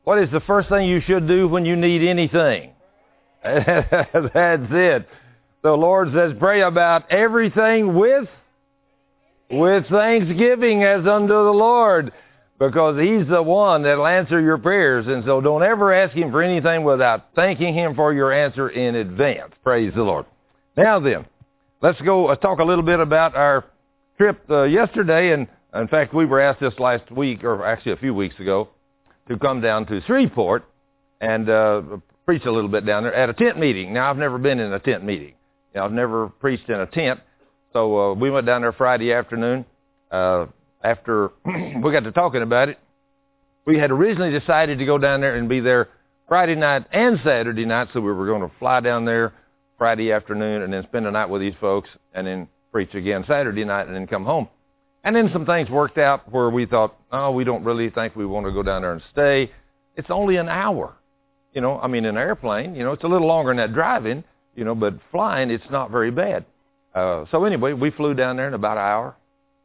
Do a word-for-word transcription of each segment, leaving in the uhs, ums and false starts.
What is the first thing you should do when you need anything? That's it. The Lord says, pray about everything with, with thanksgiving as unto the Lord, because He's the one that'll answer your prayers. And so don't ever ask Him for anything without thanking Him for your answer in advance. Praise the Lord. Now then, let's go uh, talk a little bit about our trip uh, yesterday. And in fact, we were asked this last week, or actually a few weeks ago, to come down to Shreveport and uh, preach a little bit down there at a tent meeting. Now, I've never been in a tent meeting. You know, I've never preached in a tent. So uh, we went down there Friday afternoon. Uh, after we got to talking about it, we had originally decided to go down there and be there Friday night and Saturday night, so we were going to fly down there Friday afternoon and then spend the night with these folks and then preach again Saturday night and then come home. And then some things worked out where we thought, oh, we don't really think we want to go down there and stay. It's only an hour. You know, I mean, in an airplane, you know, it's a little longer than that driving, you know, but flying, it's not very bad. Uh, so anyway, we flew down there in about an hour.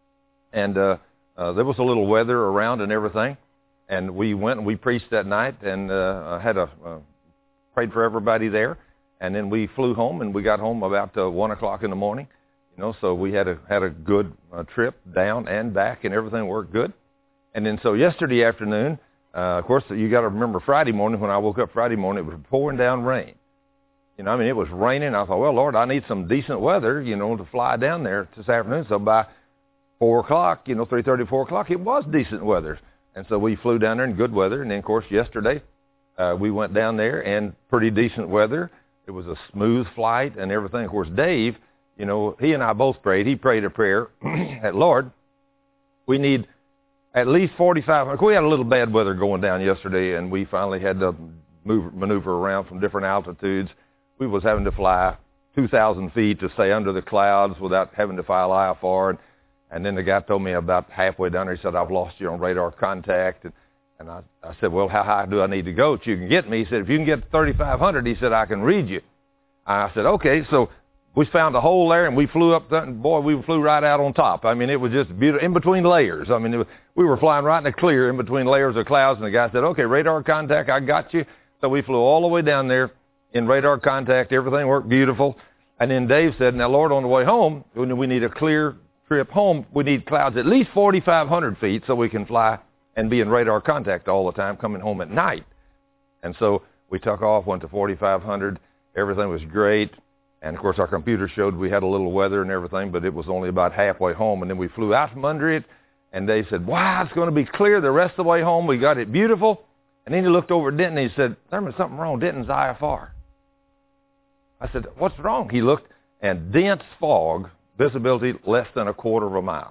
And uh, uh, there was a little weather around and everything. And we went and we preached that night and uh, had a uh, prayed for everybody there. And then we flew home, and we got home about uh, one o'clock in the morning. You know, so we had a had a good uh, trip down and back, and everything worked good. And then so yesterday afternoon, uh, of course, you got to remember Friday morning. When I woke up Friday morning, it was pouring down rain. You know, I mean, it was raining. I thought, well, Lord, I need some decent weather, you know, to fly down there this afternoon. So by four o'clock, you know, three thirty, four o'clock, it was decent weather. And so we flew down there in good weather. And then, of course, yesterday uh, we went down there in pretty decent weather. It was a smooth flight and everything. Of course, Dave, you know, he and I both prayed. He prayed a prayer at Lord, we need at least forty-five. We had a little bad weather going down yesterday, and we finally had to move, maneuver around from different altitudes. We was having to fly two thousand feet to stay under the clouds without having to file I F R. And, and then the guy told me about halfway down there, he said, I've lost you on radar contact. And, and I, I said, well, how high do I need to go that you can get me? He said, if you can get thirty-five hundred, he said, I can read you. I said, okay. So we found a hole there, and we flew up there, and boy, we flew right out on top. I mean, it was just beautiful, in between layers. I mean, it was, we were flying right in the clear in between layers of clouds, and the guy said, okay, radar contact, I got you. So we flew all the way down there in radar contact. Everything worked beautiful. And then Dave said, now, Lord, on the way home, we need a clear trip home. We need clouds at least forty-five hundred feet so we can fly and be in radar contact all the time coming home at night. And so we took off, went to forty-five hundred. Everything was great. And, of course, our computer showed we had a little weather and everything, but it was only about halfway home. And then we flew out from under it, and Dave said, wow, it's going to be clear the rest of the way home. We got it beautiful. And then he looked over at Denton, and he said, Thurman, something wrong. Denton's I F R. I said, what's wrong? He looked, and dense fog, visibility less than a quarter of a mile.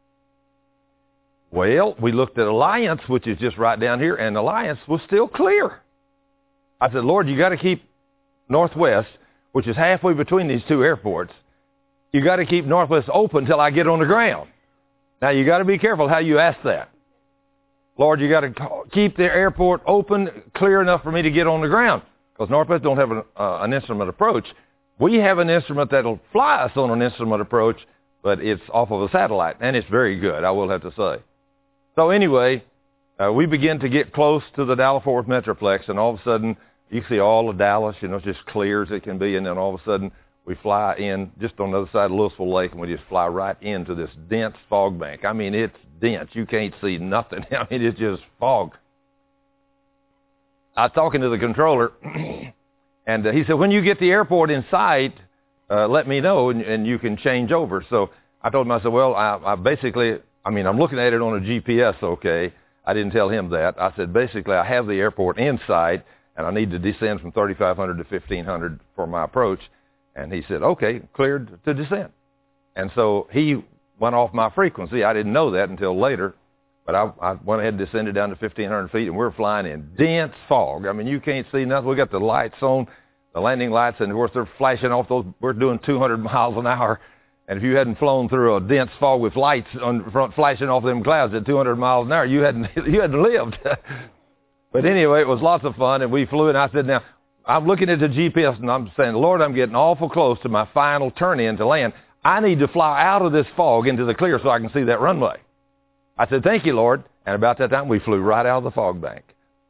Well, we looked at Alliance, which is just right down here, and Alliance was still clear. I said, Lord, you got to keep Northwest, which is halfway between these two airports. You got to keep Northwest open until I get on the ground. Now, you got to be careful how you ask that. Lord, you got to keep the airport open, clear enough for me to get on the ground, because Northwest don't have an, uh, an instrument approach. We have an instrument that'll fly us on an instrument approach, but it's off of a satellite, and it's very good, I will have to say. So anyway, uh, we begin to get close to the Dallas-Fort Worth Metroplex, and all of a sudden, you see all of Dallas, you know, just clear as it can be, and then all of a sudden, we fly in just on the other side of Louisville Lake, and we just fly right into this dense fog bank. I mean, it's dense. You can't see nothing. I mean, it's just fog. I was talking to the controller, and uh, he said, when you get the airport in sight, uh, let me know, and, and you can change over. So I told him, I said, well, I, I basically, I mean, I'm looking at it on a G P S, okay. I didn't tell him that. I said, basically, I have the airport in sight, and I need to descend from thirty-five hundred to fifteen hundred for my approach. And he said, okay, cleared to descend. And so he went off my frequency. I didn't know that until later. But I, I went ahead and descended down to fifteen hundred feet, and we're flying in dense fog. I mean, you can't see nothing. We got the lights on, the landing lights, and of course they're flashing off those. We're doing two hundred miles an hour. And if you hadn't flown through a dense fog with lights on front flashing off them clouds at two hundred miles an hour, you hadn't you hadn't lived. But anyway, it was lots of fun, and we flew. And I said, now, I'm looking at the G P S, and I'm saying, Lord, I'm getting awful close to my final turn-in to land. I need to fly out of this fog into the clear so I can see that runway. I said, thank you, Lord. And about that time, we flew right out of the fog bank.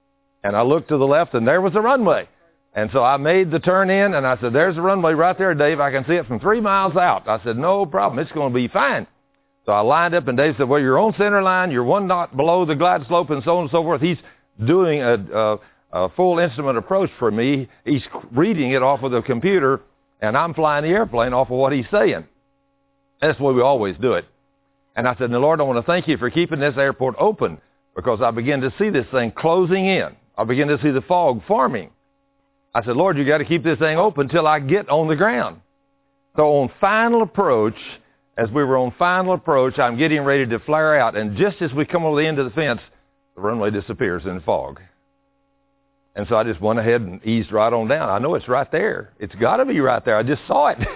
And I looked to the left, and there was the runway. And so I made the turn in, and I said, there's the runway right there, Dave. I can see it from three miles out. I said, no problem. It's going to be fine. So I lined up, and Dave said, well, you're on center line. You're one knot below the glide slope and so on and so forth. He's doing a, a, a full instrument approach for me. He's reading it off of the computer, and I'm flying the airplane off of what he's saying. That's the way we always do it. And I said, now, Lord, I want to thank you for keeping this airport open, because I begin to see this thing closing in. I begin to see the fog forming. I said, Lord, you got to keep this thing open until I get on the ground. So on final approach, as we were on final approach, I'm getting ready to flare out. And just as we come over the end of the fence, the runway disappears in the fog. And so I just went ahead and eased right on down. I know it's right there. It's got to be right there. I just saw it.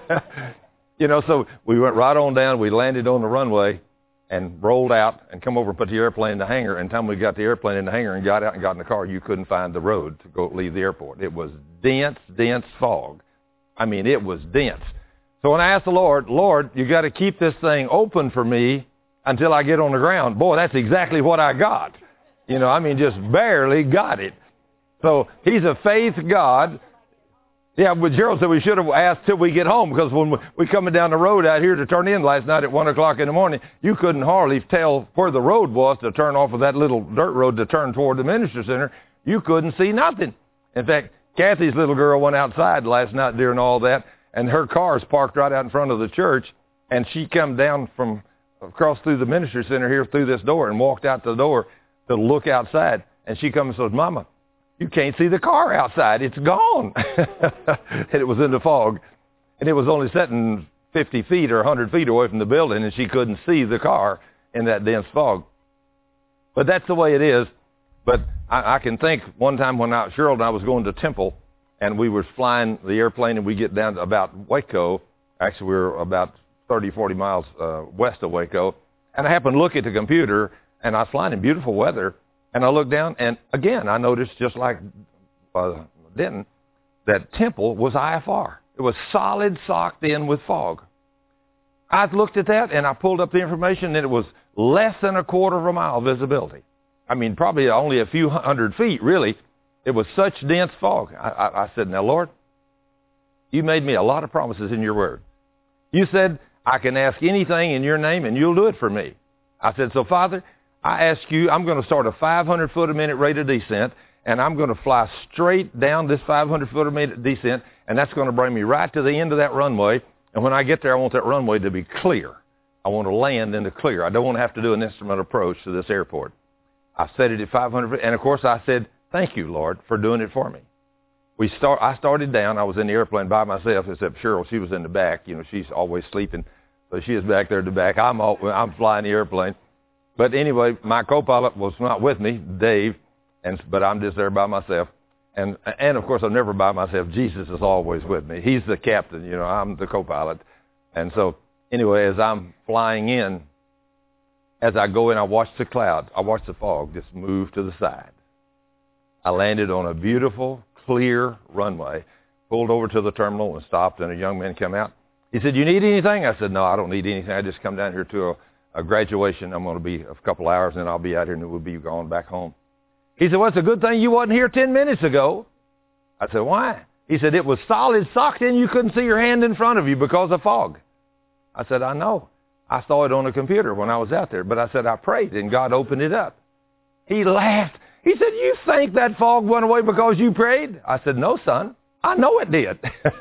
You know, so we went right on down. We landed on the runway and rolled out and come over and put the airplane in the hangar. And the time we got the airplane in the hangar and got out and got in the car, you couldn't find the road to go leave the airport. It was dense, dense fog. I mean, it was dense. So when I asked the Lord, Lord, you got to keep this thing open for me until I get on the ground. Boy, that's exactly what I got. You know, I mean, just barely got it. So he's a faith God. Yeah, but Gerald said we should have asked till we get home, because when we, we coming down the road out here to turn in last night at one o'clock in the morning, you couldn't hardly tell where the road was to turn off of that little dirt road to turn toward the Ministry Center. You couldn't see nothing. In fact, Kathy's little girl went outside last night during all that, and her car's parked right out in front of the church, and she come down from across through the Ministry Center here through this door and walked out the door to look outside, and she comes and says, Mama, you can't see the car outside. It's gone. And it was in the fog. And it was only sitting fifty feet or one hundred feet away from the building, and she couldn't see the car in that dense fog. But that's the way it is. But I, I can think one time when I, Cheryl and I was going to Temple, and we were flying the airplane, and we get down to about Waco. Actually, we were about thirty, forty miles uh, west of Waco. And I happened to look at the computer, and I was flying in beautiful weather. And I looked down, and again, I noticed, just like uh, Denton, that Temple was I F R. It was solid socked in with fog. I looked at that, and I pulled up the information, and it was less than a quarter of a mile visibility. I mean, probably only a few hundred feet, really. It was such dense fog. I, I, I said, now, Lord, you made me a lot of promises in your word. You said, I can ask anything in your name, and you'll do it for me. I said, so, Father, I ask you, I'm going to start a five hundred foot a minute rate of descent, and I'm going to fly straight down this five hundred foot a minute descent, and that's going to bring me right to the end of that runway. And when I get there, I want that runway to be clear. I want to land in the clear. I don't want to have to do an instrument approach to this airport. I set it at five hundred feet, and of course I said, thank you, Lord, for doing it for me. We start. I started down. I was in the airplane by myself, except Cheryl. She was in the back. You know, she's always sleeping, so she is back there at the back. I'm all, I'm flying the airplane. But anyway, my co-pilot was not with me, Dave, and but I'm just there by myself. And, and of course, I'm never by myself. Jesus is always with me. He's the captain, you know, I'm the co-pilot. And so anyway, as I'm flying in, as I go in, I watch the cloud. I watch the fog just move to the side. I landed on a beautiful, clear runway, pulled over to the terminal and stopped, and a young man came out. He said, you need anything? I said, no, I don't need anything. I just come down here to a A graduation. I'm going to be a couple hours, and then I'll be out here, and we'll be going back home. He said, well, it's a good thing you wasn't here ten minutes ago. I said, why? He said, it was solid socked in. You couldn't see your hand in front of you because of fog. I said, I know. I saw it on the computer when I was out there. But I said, I prayed, and God opened it up. He laughed. He said, you think that fog went away because you prayed? I said, no, son. I know it did.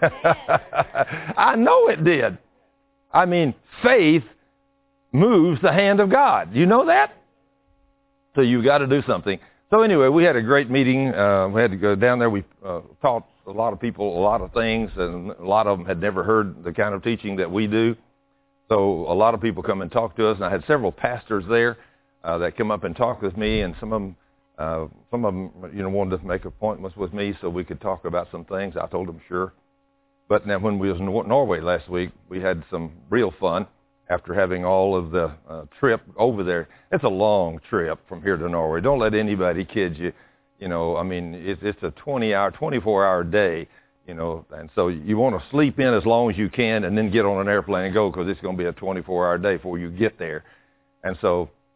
I know it did. I mean, faith moves the hand of God. You know that? So you've got to do something. So anyway, we had a great meeting. Uh, we had to go down there. We uh, taught a lot of people a lot of things, and a lot of them had never heard the kind of teaching that we do. So a lot of people come and talk to us, and I had several pastors there uh, that come up and talk with me, and some of them, uh, some of them, you know, wanted to make appointments with me so we could talk about some things. I told them sure. But now when we was in Norway last week, we had some real fun. After having all of the uh, trip over there. It's a long trip from here to Norway. Don't let anybody kid you. You know, I mean, it's, it's a twenty-hour, twenty-four-hour day, you know, and so you want to sleep in as long as you can and then get on an airplane and go, because it's going to be a twenty-four-hour day before you get there. And so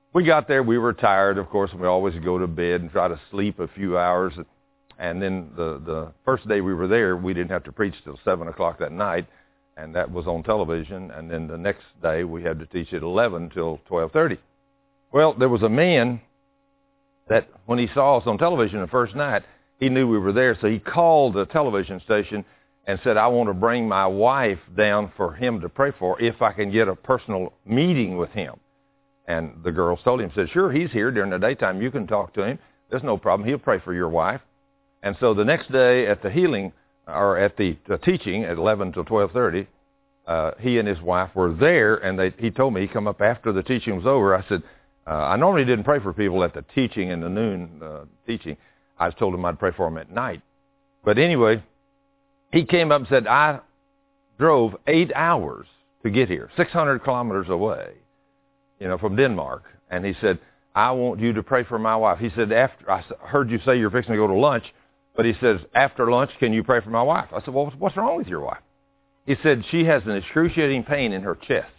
we got there. We were tired, of course, and we always go to bed and try to sleep a few hours. And then the, the first day we were there, we didn't have to preach till seven o'clock that night, and that was on television. And then the next day, we had to teach at eleven till twelve thirty. Well, there was a man that when he saw us on television the first night, he knew we were there, so he called the television station and said, I want to bring my wife down for him to pray for if I can get a personal meeting with him. And the girls told him, said, sure, he's here during the daytime. You can talk to him. There's no problem. He'll pray for your wife. And so the next day at the healing, or at the, the teaching at eleven till twelve thirty, uh, he and his wife were there, and they, he told me he'd come up after the teaching was over. I said, uh, I normally didn't pray for people at the teaching in the noon uh, teaching. I told him I'd pray for them at night. But anyway, he came up and said, I drove eight hours to get here, six hundred kilometers away, you know, from Denmark. And he said, I want you to pray for my wife. He said, after I heard you say you're fixing to go to lunch, but he says, after lunch, can you pray for my wife? I said, well, what's wrong with your wife? He said, she has an excruciating pain in her chest.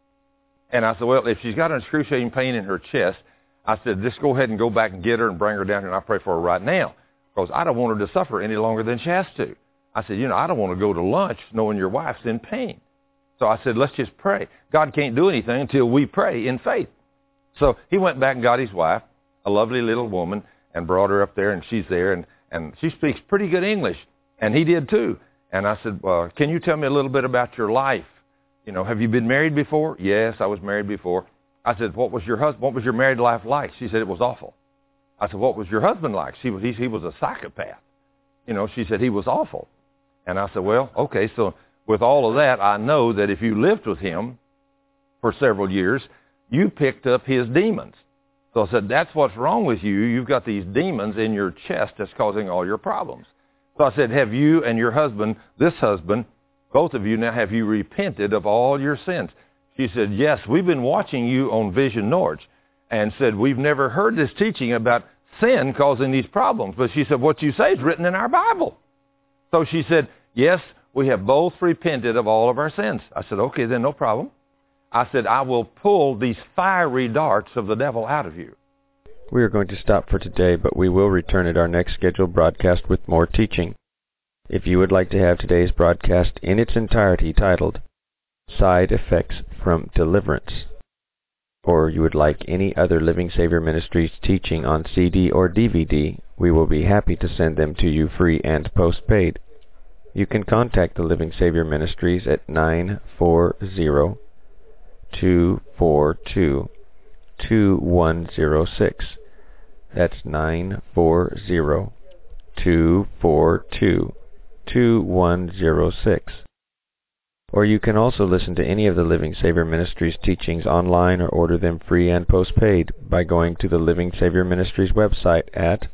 And I said, well, if she's got an excruciating pain in her chest, I said, just go ahead and go back and get her and bring her down here, and I'll pray for her right now, because I don't want her to suffer any longer than she has to. I said, you know, I don't want to go to lunch knowing your wife's in pain. So I said, let's just pray. God can't do anything until we pray in faith. So he went back and got his wife, a lovely little woman, and brought her up there, and she's there, and, and she speaks pretty good English, and he did too. And I said, well, can you tell me a little bit about your life? You know, have you been married before? Yes, I was married before. I said, what was your husband? What was your married life like? She said, it was awful. I said, what was your husband like? She was, he, he was a psychopath. You know, she said, he was awful. And I said, well, okay, so with all of that, I know that if you lived with him for several years, you picked up his demons. So I said, that's what's wrong with you. You've got these demons in your chest that's causing all your problems. So I said, have you and your husband, this husband, both of you now, have you repented of all your sins? She said, yes, we've been watching you on Vision Norge, and said, we've never heard this teaching about sin causing these problems. But she said, what you say is written in our Bible. So she said, yes, we have both repented of all of our sins. I said, okay, then no problem. I said, I will pull these fiery darts of the devil out of you. We are going to stop for today, but we will return at our next scheduled broadcast with more teaching. If you would like to have today's broadcast in its entirety titled Side Effects from Deliverance, or you would like any other Living Savior Ministries teaching on C D or D V D, we will be happy to send them to you free and postpaid. You can contact the Living Savior Ministries at nine four zero, two four two, two one zero six. That's nine four zero, two four two, two one zero six. Or you can also listen to any of the Living Savior Ministries teachings online or order them free and postpaid by going to the Living Savior Ministries website at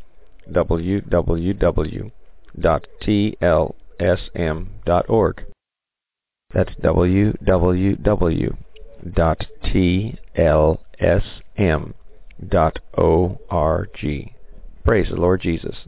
w w w dot t l s m dot org. That's w w w dot t l s m dot org. Praise the Lord Jesus.